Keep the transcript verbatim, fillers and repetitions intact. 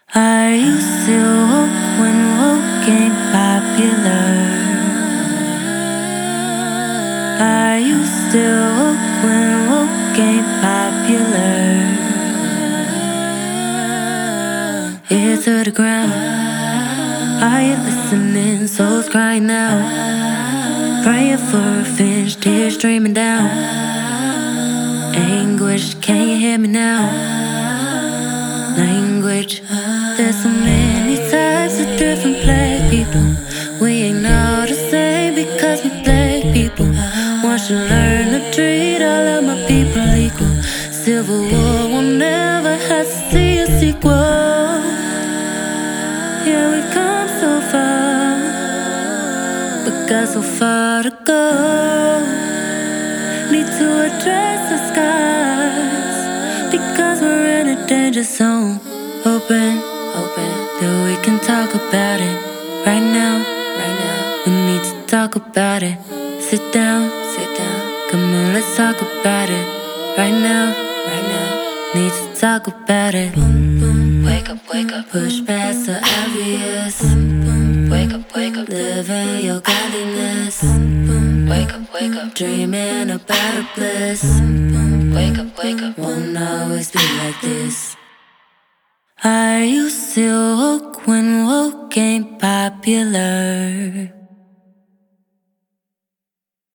Are you still woke when woke ain't popular? Are you still woke when woke ain't popular? Ear to the ground. Are you listening? Souls crying out, praying for revenge, tears streaming down. Anguish, can you hear me now? Language. There's so many types of different black people. We ain't all the same because we black people. One should learn to treat all of my people equal. Civil war will never have to see a sequel. Yeah, we've come so far, but got so far to go. Need to address the skies because we're in a danger zone. Open, open, that we can talk about it right now, right now. We need to talk about it. Sit down, sit down. Come on, let's talk about it right now, right now. Need to talk about it. Boom, boom. Wake up, wake up. Push past the obvious. Boom, boom. Wake up, wake up. Live in your godliness. Boom, boom. Wake up, wake up. Dreaming about a bliss. Boom, boom. Wake up, wake up. Won't always be like this. Are you still woke when woke ain't popular?